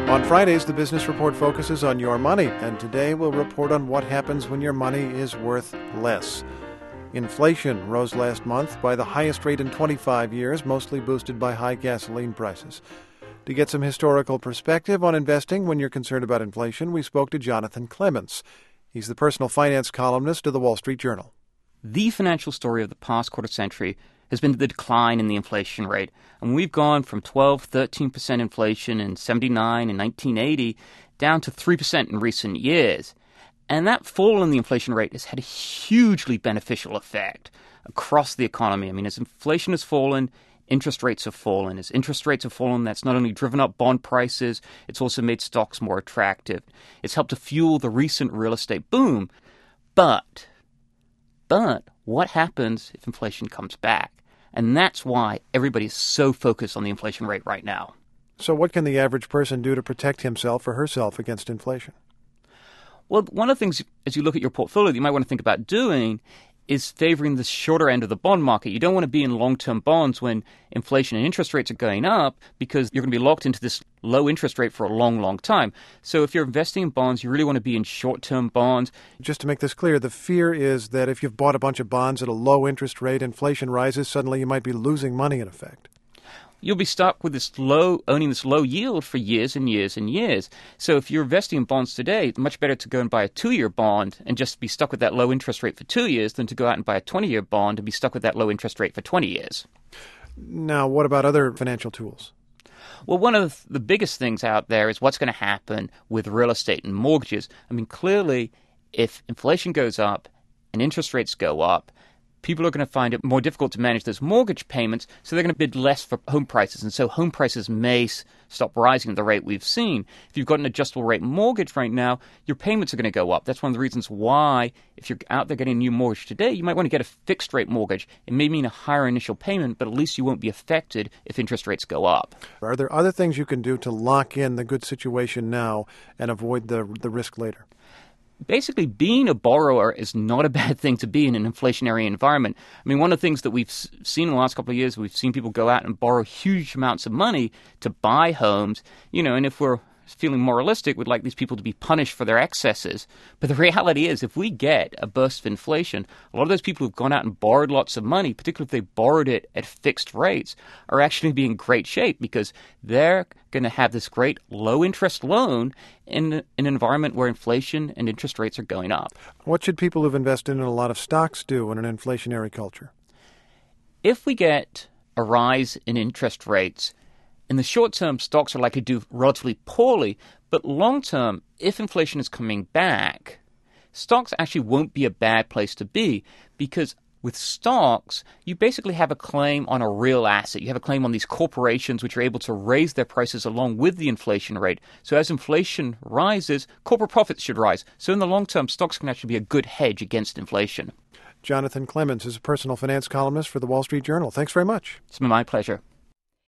On Fridays, the Business Report focuses on your money, and today we'll report on what happens when your money is worth less. Inflation rose last month by the highest rate in 25 years, mostly boosted by high gasoline prices. To get some historical perspective on investing when you're concerned about inflation, we spoke to Jonathan Clements. He's the personal finance columnist of the Wall Street Journal. The financial story of the past quarter century has been the decline in the inflation rate. And we've gone from 13% inflation in 79 and 1980 down to 3% in recent years. And that fall in the inflation rate has had a hugely beneficial effect across the economy. I mean, as inflation has fallen, interest rates have fallen. As interest rates have fallen, that's not only driven up bond prices, it's also made stocks more attractive. It's helped to fuel the recent real estate boom. But what happens if inflation comes back? And that's why everybody is so focused on the inflation rate right now. So what can the average person do to protect himself or herself against inflation? Well, one of the things, as you look at your portfolio, that you might want to think about doing is favoring the shorter end of the bond market. You don't want to be in long-term bonds when inflation and interest rates are going up because you're going to be locked into this low interest rate for a long, long time. So if you're investing in bonds, you really want to be in short-term bonds. Just to make this clear, the fear is that if you've bought a bunch of bonds at a low interest rate, inflation rises, suddenly you might be losing money in effect. You'll be stuck with owning this low yield for years and years and years. So if you're investing in bonds today, it's much better to go and buy a 2-year bond and just be stuck with that low interest rate for 2 years than to go out and buy a 20-year bond and be stuck with that low interest rate for 20 years. Now, what about other financial tools? Well, one of the biggest things out there is what's going to happen with real estate and mortgages. I mean, clearly, if inflation goes up and interest rates go up, people are going to find it more difficult to manage those mortgage payments, so they're going to bid less for home prices. And so home prices may stop rising at the rate we've seen. If you've got an adjustable rate mortgage right now, your payments are going to go up. That's one of the reasons why, if you're out there getting a new mortgage today, you might want to get a fixed rate mortgage. It may mean a higher initial payment, but at least you won't be affected if interest rates go up. Are there other things you can do to lock in the good situation now and avoid the risk later? Basically, being a borrower is not a bad thing to be in an inflationary environment. I mean, one of the things that we've seen in the last couple of years, we've seen people go out and borrow huge amounts of money to buy homes, and if we're feeling moralistic, we'd like these people to be punished for their excesses. But the reality is, if we get a burst of inflation, a lot of those people who've gone out and borrowed lots of money, particularly if they borrowed it at fixed rates, are actually going to be in great shape because they're going to have this great low-interest loan in an environment where inflation and interest rates are going up. What should people who've invested in a lot of stocks do in an inflationary culture? If we get a rise in interest rates, in the short term, stocks are likely to do relatively poorly, but long term, if inflation is coming back, stocks actually won't be a bad place to be because with stocks, you basically have a claim on a real asset. You have a claim on these corporations which are able to raise their prices along with the inflation rate. So as inflation rises, corporate profits should rise. So in the long term, stocks can actually be a good hedge against inflation. Jonathan Clements is a personal finance columnist for the Wall Street Journal. Thanks very much. It's been my pleasure.